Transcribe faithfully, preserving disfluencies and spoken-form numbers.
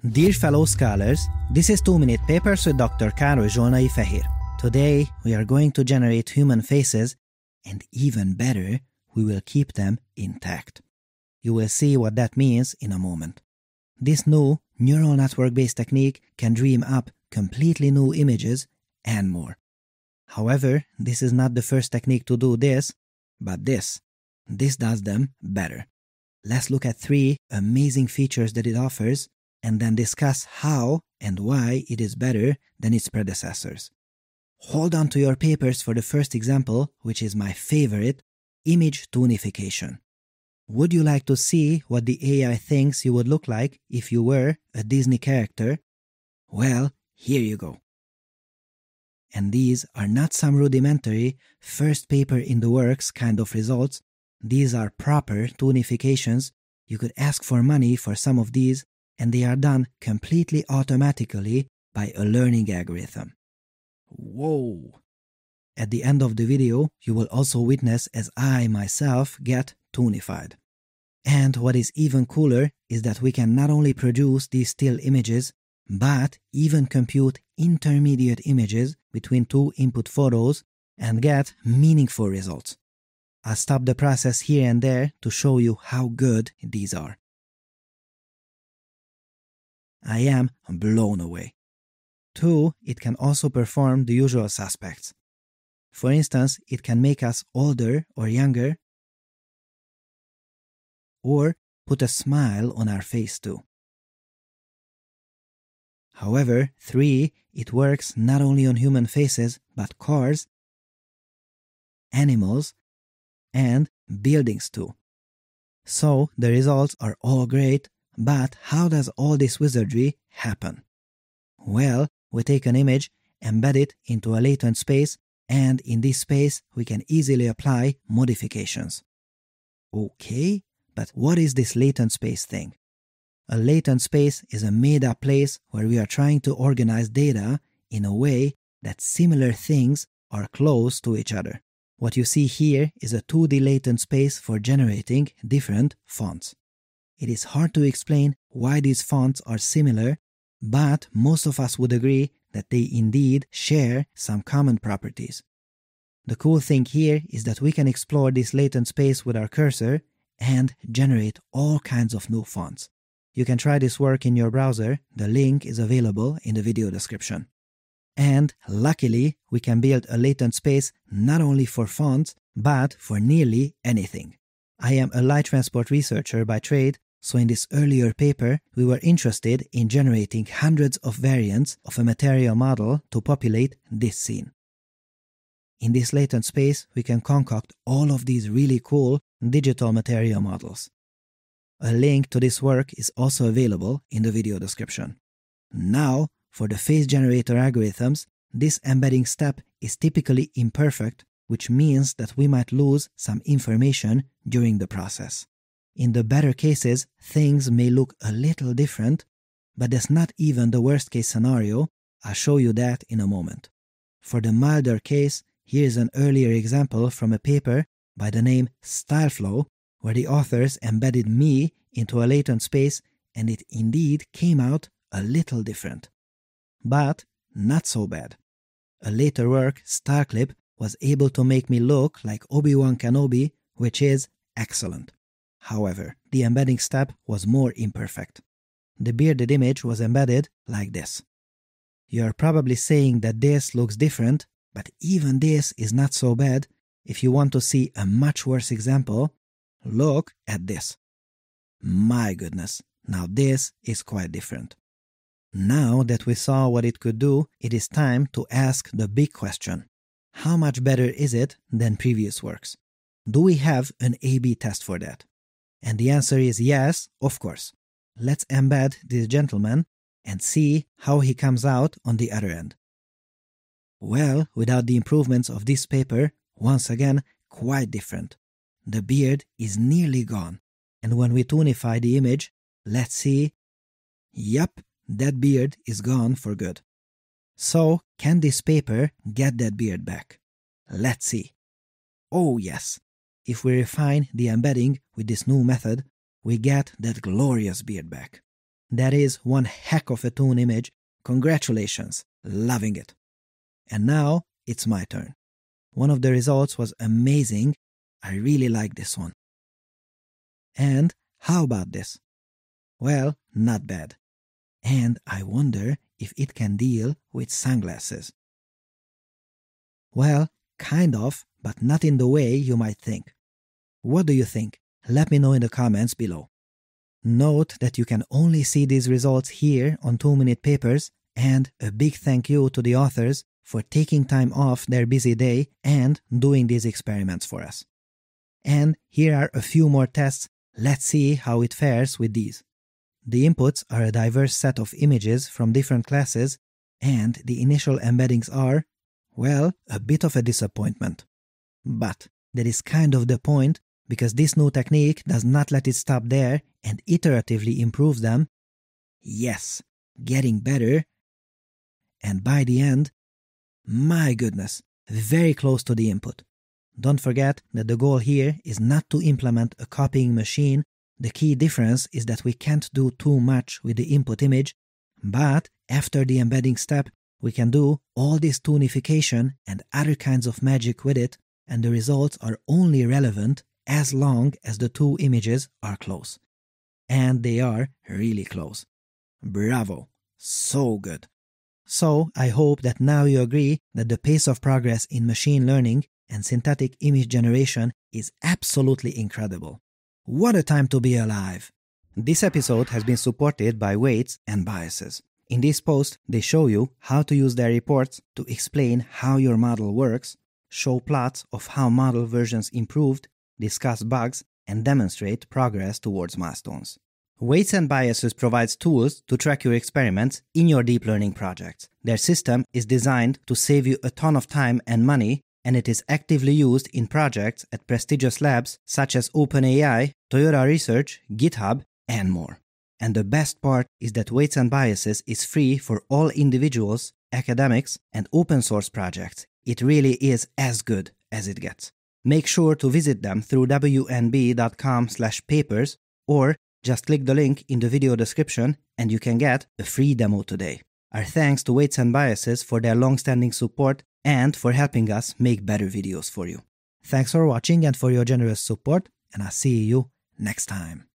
Dear fellow scholars, this is two minute Papers with Doctor Károly Zsolnai Fehér. Today we are going to generate human faces, and even better, we will keep them intact. You will see what that means in a moment. This new neural network-based technique can dream up completely new images and more. However, this is not the first technique to do this, but this. This does them better. Let's look at three amazing features that it offers and then discuss how and why it is better than its predecessors. Hold on to your papers for the first example, which is my favorite, image tonification. Would you like to see what the A I thinks you would look like if you were a Disney character? Well, here you go. And these are not some rudimentary, first paper in the works kind of results. These are proper tonifications. You could ask for money for some of these, and they are done completely automatically by a learning algorithm. Whoa! At the end of the video, you will also witness as I myself get tonified. And what is even cooler is that we can not only produce these still images, but even compute intermediate images between two input photos and get meaningful results. I'll stop the process here and there to show you how good these are. I am blown away. Two, it can also perform the usual suspects. For instance, it can make us older or younger, or put a smile on our face too. However, three, it works not only on human faces, but cars, animals, and buildings too. So the results are all great, but how does all this wizardry happen? Well, we take an image, embed it into a latent space, and in this space we can easily apply modifications. Okay, but what is this latent space thing? A latent space is a made-up place where we are trying to organize data in a way that similar things are close to each other. What you see here is a two D latent space for generating different fonts. It is hard to explain why these fonts are similar, but most of us would agree that they indeed share some common properties. The cool thing here is that we can explore this latent space with our cursor and generate all kinds of new fonts. You can try this work in your browser. The link is available in the video description. And luckily, we can build a latent space not only for fonts, but for nearly anything. I am a light transport researcher by trade, so in this earlier paper, we were interested in generating hundreds of variants of a material model to populate this scene. In this latent space, we can concoct all of these really cool digital material models. A link to this work is also available in the video description. Now, for the face generator algorithms, this embedding step is typically imperfect, which means that we might lose some information during the process. In the better cases, things may look a little different, but that's not even the worst case scenario. I'll show you that in a moment. For the milder case, here is an earlier example from a paper by the name StyleFlow, where the authors embedded me into a latent space, and it indeed came out a little different. But not so bad. A later work, StyleClip, was able to make me look like Obi-Wan Kenobi, which is excellent. However, the embedding step was more imperfect. The bearded image was embedded like this. You are probably saying that this looks different, but even this is not so bad. If you want to see a much worse example, look at this. My goodness, now this is quite different. Now that we saw what it could do, it is time to ask the big question. How much better is it than previous works? Do we have an A B test for that? And the answer is yes, of course. Let's embed this gentleman and see how he comes out on the other end. Well, without the improvements of this paper, once again, quite different. The beard is nearly gone. And when we tonify the image, let's see. Yup, that beard is gone for good. So, can this paper get that beard back? Let's see. Oh yes. If we refine the embedding with this new method, we get that glorious beard back. That is one heck of a toon image. Congratulations, loving it. And now it's my turn. One of the results was amazing. I really like this one. And how about this? Well, not bad. And I wonder if it can deal with sunglasses. Well, kind of, but not in the way you might think. What do you think? Let me know in the comments below. Note that you can only see these results here on two minute Papers, and a big thank you to the authors for taking time off their busy day and doing these experiments for us. And here are a few more tests. Let's see how it fares with these. The inputs are a diverse set of images from different classes, and the initial embeddings are, well, a bit of a disappointment. But that is kind of the point, because this new technique does not let it stop there and iteratively improves them. Yes, getting better. And by the end, my goodness, very close to the input. Don't forget that the goal here is not to implement a copying machine. The key difference is that we can't do too much with the input image, but after the embedding step, we can do all this toonification and other kinds of magic with it, and the results are only relevant as long as the two images are close. And they are really close. Bravo! So good! So I hope that now you agree that the pace of progress in machine learning and synthetic image generation is absolutely incredible. What a time to be alive! This episode has been supported by Weights and Biases. In this post, they show you how to use their reports to explain how your model works, show plots of how model versions improved, discuss bugs, and demonstrate progress towards milestones. Weights and Biases provides tools to track your experiments in your deep learning projects. Their system is designed to save you a ton of time and money, and it is actively used in projects at prestigious labs such as OpenAI, Toyota Research, GitHub, and more. And the best part is that Weights and Biases is free for all individuals, academics, and open source projects. It really is as good as it gets. Make sure to visit them through w n b dot com slash papers, or just click the link in the video description and you can get a free demo today. Our thanks to Weights and Biases for their long-standing support and for helping us make better videos for you. Thanks for watching and for your generous support, and I'll see you next time.